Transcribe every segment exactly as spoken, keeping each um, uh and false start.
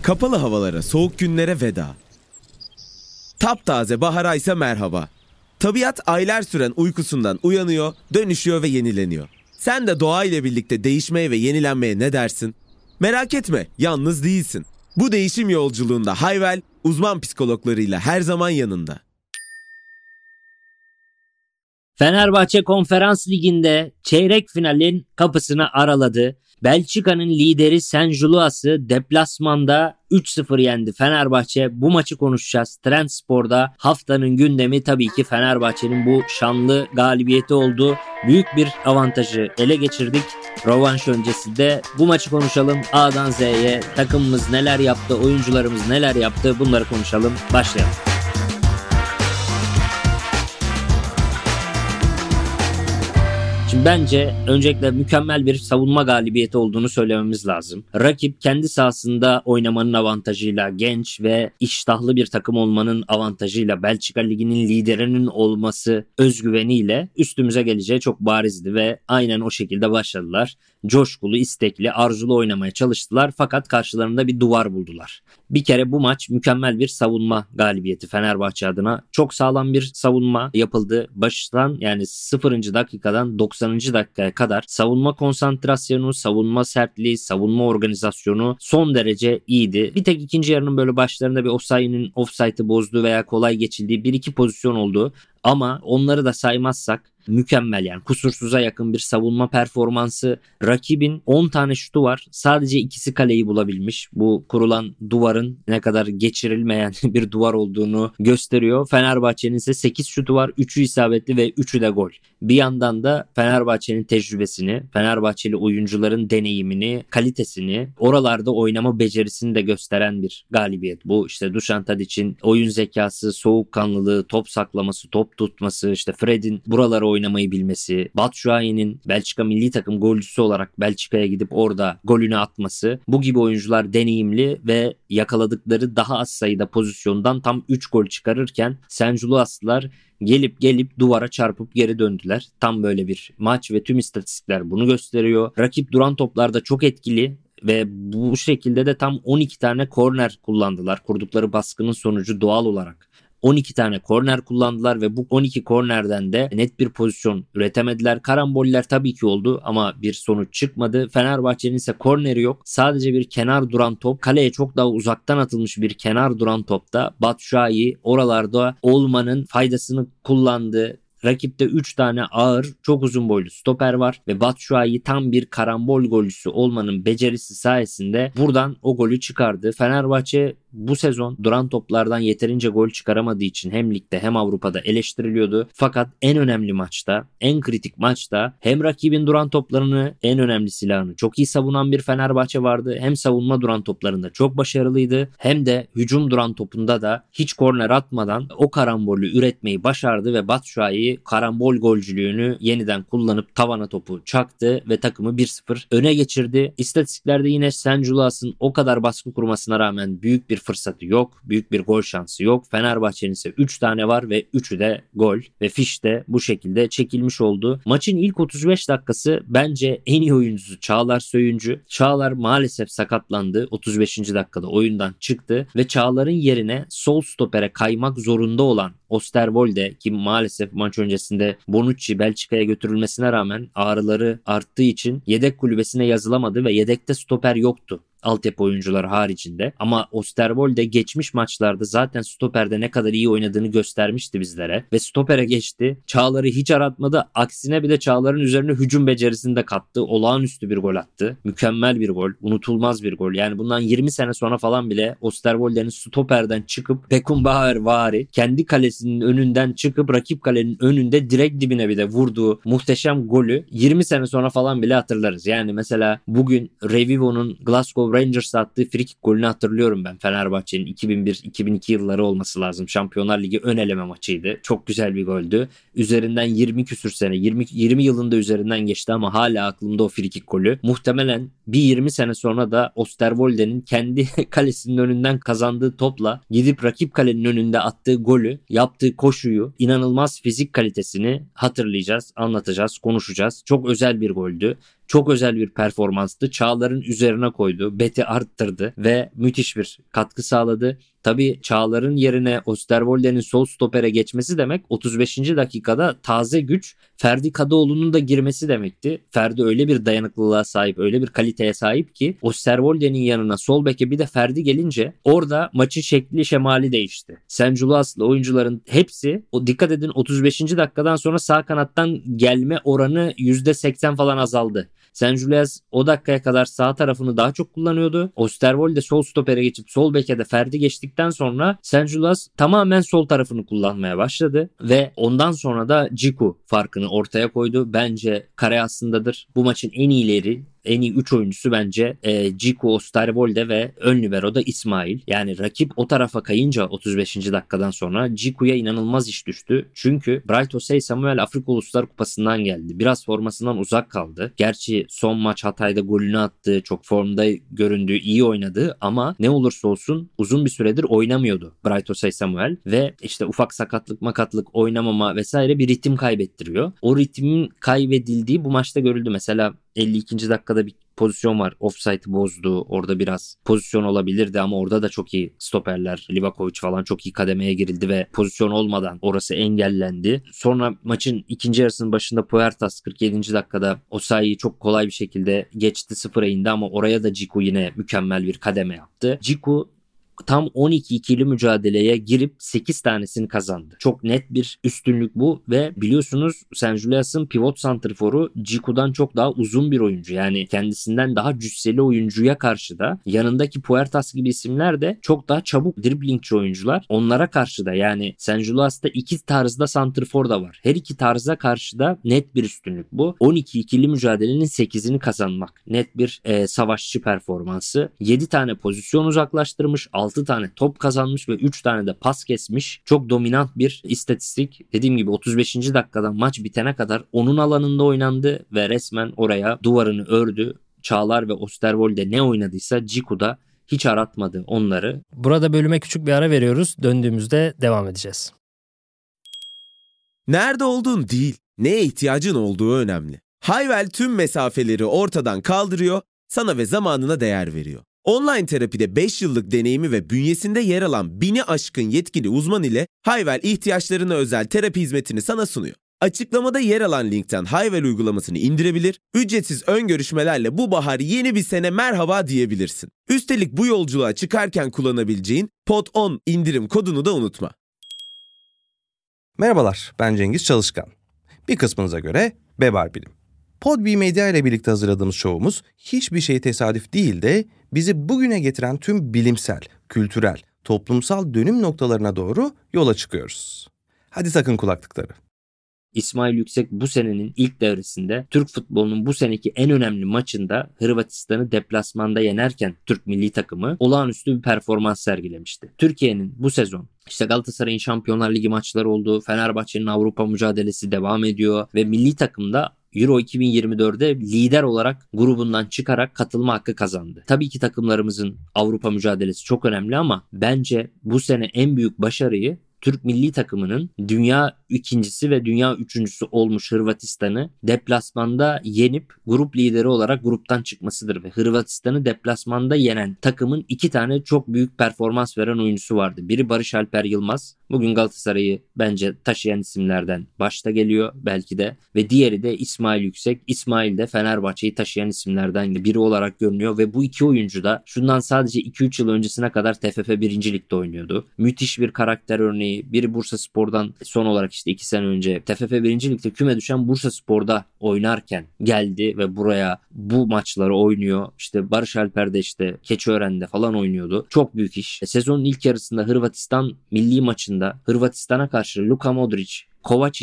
Kapalı havalara, soğuk günlere veda. Taptaze bahara ise merhaba. Tabiat aylar süren uykusundan uyanıyor, dönüşüyor ve yenileniyor. Sen de doğa ile birlikte değişmeye ve yenilenmeye ne dersin? Merak etme, yalnız değilsin. Bu değişim yolculuğunda Hayvel, uzman psikologlarıyla her zaman yanında. Fenerbahçe Konferans Ligi'nde çeyrek finalin kapısını araladı. Belçika'nın lideri Saint-Gillois'ı deplasmanda üç sıfır yendi Fenerbahçe. Bu maçı konuşacağız. Trendspor'da haftanın gündemi tabii ki Fenerbahçe'nin bu şanlı galibiyeti oldu. Büyük bir avantajı ele geçirdik. Rövanş öncesinde bu maçı konuşalım. A'dan Z'ye takımımız neler yaptı, oyuncularımız neler yaptı, bunları konuşalım. Başlayalım. Şimdi bence öncelikle mükemmel bir savunma galibiyeti olduğunu söylememiz lazım. Rakip kendi sahasında oynamanın avantajıyla, genç ve iştahlı bir takım olmanın avantajıyla, Belçika Ligi'nin liderinin olması özgüveniyle üstümüze geleceği çok barizdi ve aynen o şekilde başladılar. Coşkulu, istekli, arzulu oynamaya çalıştılar fakat karşılarında bir duvar buldular. Bir kere bu maç mükemmel bir savunma galibiyeti Fenerbahçe adına. Çok sağlam bir savunma yapıldı. Baştan yani sıfırıncı dakikadan doksanıncı dakikaya kadar savunma konsantrasyonu, savunma sertliği, savunma organizasyonu son derece iyiydi. Bir tek ikinci yarının böyle başlarında bir Osayi'nin offside'ı bozduğu veya kolay geçildiği bir iki pozisyon oldu. Ama onları da saymazsak mükemmel, yani kusursuza yakın bir savunma performansı. Rakibin on tane şutu var. Sadece ikisi kaleyi bulabilmiş. Bu kurulan duvarın ne kadar geçirilmeyen bir duvar olduğunu gösteriyor. Fenerbahçe'nin ise sekiz şutu var. üçü isabetli ve üçü de gol. Bir yandan da Fenerbahçe'nin tecrübesini, Fenerbahçeli oyuncuların deneyimini, kalitesini, oralarda oynama becerisini de gösteren bir galibiyet. Bu işte Dušan Tadić'in oyun zekası, soğukkanlılığı, top saklaması, top tutması, işte Fred'in buralara oynamayı bilmesi, Batshuayi'nin Belçika milli takım golcüsü olarak Belçika'ya gidip orada golünü atması, bu gibi oyuncular deneyimli ve yakaladıkları daha az sayıda pozisyondan tam üç gol çıkarırken Saint-Gillois'lılar gelip gelip duvara çarpıp geri döndüler. Tam böyle bir maç ve tüm istatistikler bunu gösteriyor. Rakip duran toplarda çok etkili ve bu şekilde de tam on iki tane korner kullandılar. Kurdukları baskının sonucu doğal olarak on iki tane korner kullandılar ve bu on iki kornerden de net bir pozisyon üretemediler. Karamboller tabii ki oldu ama bir sonuç çıkmadı. Fenerbahçe'nin ise korneri yok. Sadece bir kenar duran top. Kaleye çok daha uzaktan atılmış bir kenar duran topta Batshuayi oralarda olmanın faydasını kullandı. Rakipte üç tane ağır, çok uzun boylu stoper var ve Batshuayi tam bir karambol golcüsü olmanın becerisi sayesinde buradan o golü çıkardı. Fenerbahçe bu sezon duran toplardan yeterince gol çıkaramadığı için hem ligde hem Avrupa'da eleştiriliyordu. Fakat en önemli maçta, en kritik maçta hem rakibin duran toplarını, en önemli silahını çok iyi savunan bir Fenerbahçe vardı. Hem savunma duran toplarında çok başarılıydı hem de hücum duran topunda da hiç korner atmadan o karambolü üretmeyi başardı ve Batshuayi karambol golcülüğünü yeniden kullanıp tavana topu çaktı ve takımı bir sıfır öne geçirdi. İstatistiklerde yine Saint-Gillois'ın o kadar baskı kurmasına rağmen büyük bir fırsatı yok. Büyük bir gol şansı yok. Fenerbahçe'nin ise üç tane var ve üçü de gol ve fiş de bu şekilde çekilmiş oldu. Maçın ilk otuz beş dakikası bence en iyi oyuncusu Çağlar Söyüncü. Çağlar maalesef sakatlandı. otuz beşinci dakikada oyundan çıktı ve Çağlar'ın yerine sol stopere kaymak zorunda olan Osterwolde, ki maalesef maç öncesinde Bonucci Belçika'ya götürülmesine rağmen ağrıları arttığı için yedek kulübesine yazılamadı ve yedekte stoper yoktu altyapı oyuncuları haricinde. Ama Osterwolde geçmiş maçlarda zaten stoperde ne kadar iyi oynadığını göstermişti bizlere ve stopere geçti. Çağlar'ı hiç aratmadı. Aksine bir de Çağlar'ın üzerine hücum becerisini de kattı. Olağanüstü bir gol attı. Mükemmel bir gol. Unutulmaz bir gol. Yani bundan yirmi sene sonra falan bile Osterwolde'nin stoperden çıkıp Beckenbauer vari kendi kalesinin önünden çıkıp rakip kalenin önünde direkt dibine bir de vurduğu muhteşem golü yirmi sene sonra falan bile hatırlarız. Yani mesela bugün Revivo'nun Glasgow Rangers'a attığı frikik golünü hatırlıyorum ben. Fenerbahçe'nin iki bin bir iki bin iki yılları olması lazım. Şampiyonlar Ligi ön eleme maçıydı. Çok güzel bir goldü. Üzerinden yirmi küsür sene, yirmi, yirmi yılında üzerinden geçti ama hala aklımda o frikik golü. Muhtemelen bir yirmi sene sonra da Osterwolde'nin kendi kalesinin önünden kazandığı topla gidip rakip kalenin önünde attığı golü, yaptığı koşuyu, inanılmaz fizik kalitesini hatırlayacağız, anlatacağız, konuşacağız. Çok özel bir goldü. Çok özel bir performanstı. Çağlar'ın üzerine koydu. Beti arttırdı ve müthiş bir katkı sağladı. Tabii Çağlar'ın yerine Osterwolde'nin sol stopere geçmesi demek otuz beşinci dakikada taze güç Ferdi Kadıoğlu'nun da girmesi demekti. Ferdi öyle bir dayanıklılığa sahip, öyle bir kaliteye sahip ki Osterwolde'nin yanına sol beke bir de Ferdi gelince orada maçın şekli şemali değişti. Senculas'lı oyuncuların hepsi, o dikkat edin, otuz beşinci dakikadan sonra sağ kanattan gelme oranı yüzde seksen falan azaldı. Senjulas o dakikaya kadar sağ tarafını daha çok kullanıyordu. Osterwolde sol stopere geçip sol beke de Ferdi geçtikten sonra Senjulas tamamen sol tarafını kullanmaya başladı ve ondan sonra da Džiku farkını ortaya koydu. Bence kare aslındadır. Bu maçın en iyileri, en iyi üç oyuncusu bence e, Džiku, Osterwolde ve ön libero'da İsmail. Yani rakip o tarafa kayınca otuz beşinci dakikadan sonra Džiku'ya inanılmaz iş düştü. Çünkü Bright Osei-Samuel Afrika Uluslar Kupası'ndan geldi. Biraz formasından uzak kaldı. Gerçi son maç Hatay'da golünü attı. Çok formda göründüğü, iyi oynadı ama ne olursa olsun uzun bir süredir oynamıyordu Bright Osei-Samuel ve işte ufak sakatlık, makatlık, oynamama vesaire bir ritim kaybettiriyor. O ritmin kaybedildiği bu maçta görüldü. Mesela elli ikinci dakikada bir pozisyon var. Offside'ı bozdu. Orada biraz pozisyon olabilirdi ama orada da çok iyi stoperler, Livakovic falan çok iyi kademeye girildi ve pozisyon olmadan orası engellendi. Sonra maçın ikinci yarısının başında Puertas kırk yedinci dakikada Osayi'yi çok kolay bir şekilde geçti, sıfıra indi ama oraya da Džiku yine mükemmel bir kademe yaptı. Džiku tam on iki ikili mücadeleye girip sekiz tanesini kazandı. Çok net bir üstünlük bu ve biliyorsunuz Senjulas'ın pivot santrforu Džiku'dan çok daha uzun bir oyuncu. Yani kendisinden daha cüsseli oyuncuya karşı da yanındaki Puertas gibi isimler de çok daha çabuk driblingçi oyuncular. Onlara karşı da yani Senjulas'ta iki tarzda santrfor da var. Her iki tarza karşı da net bir üstünlük bu. on iki ikili mücadelenin sekizini kazanmak. Net bir e, savaşçı performansı. yedi tane pozisyon uzaklaştırmış, altı tane top kazanmış ve üç tane de pas kesmiş. Çok dominant bir istatistik. Dediğim gibi otuz beşinci dakikada maç bitene kadar onun alanında oynandı ve resmen oraya duvarını ördü. Çağlar ve Osterwolde ne oynadıysa Džiku da hiç aratmadı onları. Burada bölüme küçük bir ara veriyoruz. Döndüğümüzde devam edeceğiz. Nerede olduğun değil, neye ihtiyacın olduğu önemli. Hayvel tüm mesafeleri ortadan kaldırıyor, sana ve zamanına değer veriyor. Online terapide beş yıllık deneyimi ve bünyesinde yer alan bini aşkın yetkili uzman ile Hayvel ihtiyaçlarına özel terapi hizmetini sana sunuyor. Açıklamada yer alan linkten Hayvel uygulamasını indirebilir, ücretsiz ön görüşmelerle bu bahar yeni bir sene merhaba diyebilirsin. Üstelik bu yolculuğa çıkarken kullanabileceğin P O D on indirim kodunu da unutma. Merhabalar, ben Cengiz Çalışkan. Bir kısmınıza göre Bebar Bilim. Podbi Medya ile birlikte hazırladığımız şovumuz hiçbir şey tesadüf değil de bizi bugüne getiren tüm bilimsel, kültürel, toplumsal dönüm noktalarına doğru yola çıkıyoruz. Hadi takın kulaklıkları. İsmail Yüksek bu senenin ilk devresinde Türk futbolunun bu seneki en önemli maçında Hırvatistan'ı deplasmanda yenerken Türk milli takımı olağanüstü bir performans sergilemişti. Türkiye'nin bu sezon işte Galatasaray'ın Şampiyonlar Ligi maçları oldu, Fenerbahçe'nin Avrupa mücadelesi devam ediyor ve milli takımda Euro iki bin yirmi dörde lider olarak grubundan çıkarak katılma hakkı kazandı. Tabii ki takımlarımızın Avrupa mücadelesi çok önemli ama bence bu sene en büyük başarıyı Türk milli takımının dünya ikincisi ve dünya üçüncüsü olmuş Hırvatistan'ı deplasmanda yenip grup lideri olarak gruptan çıkmasıdır ve Hırvatistan'ı deplasmanda yenen takımın iki tane çok büyük performans veren oyuncusu vardı. Biri Barış Alper Yılmaz. Bugün Galatasaray'ı bence taşıyan isimlerden başta geliyor belki de ve diğeri de İsmail Yüksek. İsmail de Fenerbahçe'yi taşıyan isimlerden biri olarak görünüyor ve bu iki oyuncu da şundan sadece iki üç yıl öncesine kadar T F F birinci Lig'de oynuyordu. Müthiş bir karakter örneği. Biri Bursaspor'dan son olarak işte iki sene önce T F F birinci Lig'de küme düşen Bursaspor'da oynarken geldi ve buraya bu maçları oynuyor. İşte Barış Alper de işte Keçiören'de falan oynuyordu. Çok büyük iş. Sezonun ilk yarısında Hırvatistan milli maçında Hırvatistan'a karşı Luka Modric, Kovacic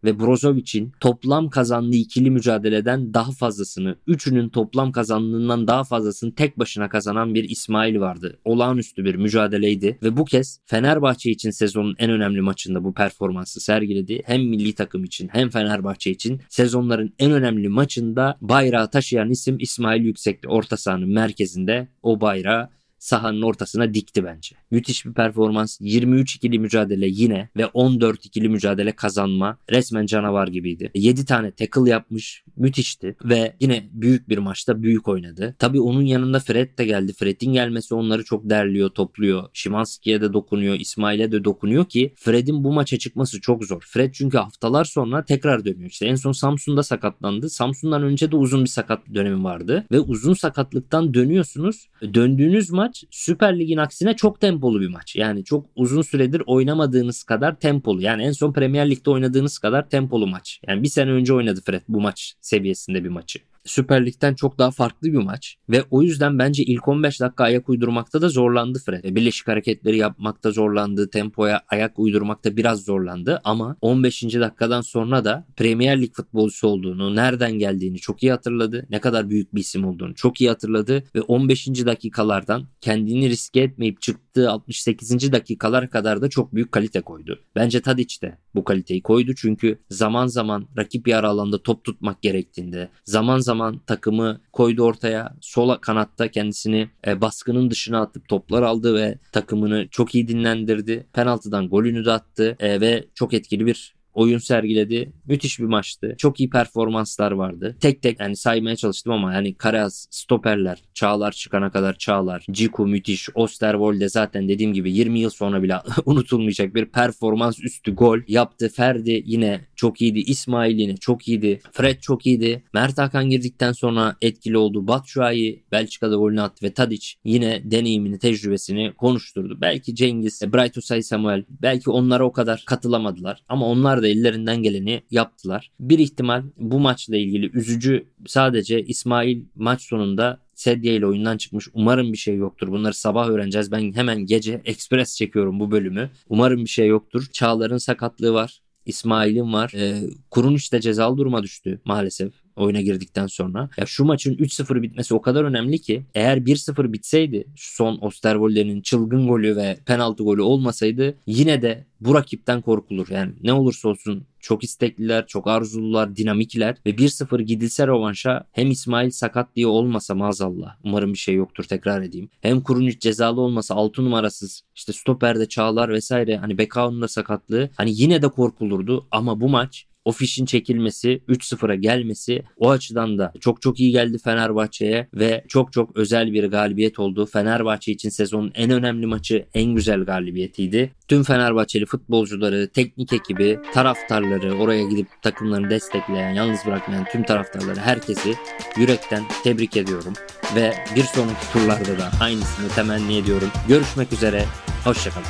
ve Brozovic'in toplam kazandığı ikili mücadeleden daha fazlasını, üçünün toplam kazandığından daha fazlasını tek başına kazanan bir İsmail vardı. Olağanüstü bir mücadeleydi ve bu kez Fenerbahçe için sezonun en önemli maçında bu performansı sergiledi. Hem milli takım için hem Fenerbahçe için sezonların en önemli maçında bayrağı taşıyan isim İsmail Yüksek'ti. Orta sahanın merkezinde o bayrağı sahanın ortasına dikti bence. Müthiş bir performans. yirmi üç ikili mücadele yine ve on dört ikili mücadele kazanma. Resmen canavar gibiydi. yedi tane tackle yapmış. Müthişti ve yine büyük bir maçta büyük oynadı. Tabii onun yanında Fred de geldi. Fred'in gelmesi onları çok derliyor, topluyor. Szymański'ye de dokunuyor, İsmail'e de dokunuyor ki Fred'in bu maça çıkması çok zor. Fred çünkü haftalar sonra tekrar dönüyor. İşte en son Samsun'da sakatlandı. Samsun'dan önce de uzun bir sakat dönemi vardı ve uzun sakatlıktan dönüyorsunuz. Döndüğünüz maç Süper Lig'in aksine çok tempolu bir maç. Yani çok uzun süredir oynamadığınız kadar tempolu. Yani en son Premier Lig'de oynadığınız kadar tempolu maç. Yani bir sene önce oynadı Fred bu maç seviyesinde bir maçı. Süper Lig'den çok daha farklı bir maç ve o yüzden bence ilk on beş dakika ayak uydurmakta da zorlandı Fred. Birleşik hareketleri yapmakta zorlandı, tempoya ayak uydurmakta biraz zorlandı ama on beşinci dakikadan sonra da Premier Lig futbolcusu olduğunu, nereden geldiğini çok iyi hatırladı. Ne kadar büyük bir isim olduğunu çok iyi hatırladı ve on beşinci dakikalardan kendini riske etmeyip çıktığı altmış sekizinci dakikalara kadar da çok büyük kalite koydu. Bence Tadić de bu kaliteyi koydu çünkü zaman zaman rakip yarı alanda top tutmak gerektiğinde, zaman zaman zaman takımı koydu ortaya. Sol kanatta kendisini e, baskının dışına atıp toplar aldı ve takımını çok iyi dinlendirdi. Penaltıdan golünü de attı e, ve çok etkili bir oyun sergiledi. Müthiş bir maçtı. Çok iyi performanslar vardı. Tek tek yani saymaya çalıştım ama yani Karaz, stoperler, Çağlar çıkana kadar Çağlar, Ciku müthiş, Osterwolde zaten dediğim gibi yirmi yıl sonra bile unutulmayacak bir performans üstü gol yaptı. Ferdi yine çok iyiydi. İsmail yine çok iyiydi. Fred çok iyiydi. Mert Hakan girdikten sonra etkili oldu. Batshuayi Belçika'da golünü attı ve Tadić yine deneyimini, tecrübesini konuşturdu. Belki Cengiz, Bright Osayi-Samuel belki onlara o kadar katılamadılar ama onlar da ellerinden geleni yaptılar. Bir ihtimal bu maçla ilgili üzücü sadece İsmail maç sonunda sedye ile oyundan çıkmış. Umarım bir şey yoktur. Bunları sabah öğreneceğiz. Ben hemen gece ekspres çekiyorum bu bölümü. Umarım bir şey yoktur. Çağlar'ın sakatlığı var. İsmail'in var. Ee, Kurunic de cezalı duruma düştü maalesef oyuna girdikten sonra. Ya şu maçın üç sıfır bitmesi o kadar önemli ki eğer bir sıfır bitseydi şu son Osterwolde'nin çılgın golü ve penaltı golü olmasaydı yine de bu rakipten korkulur. Yani ne olursa olsun çok istekliler, çok arzulular, dinamikler ve bir sıfır gidilse rövanşa hem İsmail sakat diye olmasa maazallah. Umarım bir şey yoktur tekrar edeyim. Hem Kurunic cezalı olmasa altı numarasız işte stoperde Çağlar vesaire hani Bekao'nun da sakatlığı hani yine de korkulurdu ama bu maç o fişin çekilmesi, üç sıfıra gelmesi o açıdan da çok çok iyi geldi Fenerbahçe'ye ve çok çok özel bir galibiyet oldu. Fenerbahçe için sezonun en önemli maçı, en güzel galibiyetiydi. Tüm Fenerbahçeli futbolcuları, teknik ekibi, taraftarları, oraya gidip takımlarını destekleyen, yalnız bırakmayan tüm taraftarları, herkesi yürekten tebrik ediyorum. Ve bir sonraki turlarda da aynısını temenni ediyorum. Görüşmek üzere, hoşçakalın.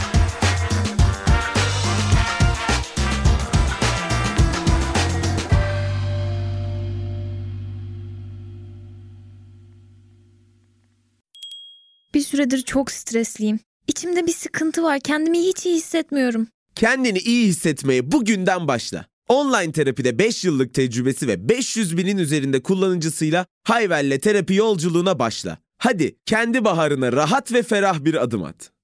Bir süredir çok stresliyim. İçimde bir sıkıntı var. Kendimi hiç iyi hissetmiyorum. Kendini iyi hissetmeye bugünden başla. Online terapide beş yıllık tecrübesi ve beş yüz binin üzerinde kullanıcısıyla Hayvel'le terapi yolculuğuna başla. Hadi kendi baharına rahat ve ferah bir adım at.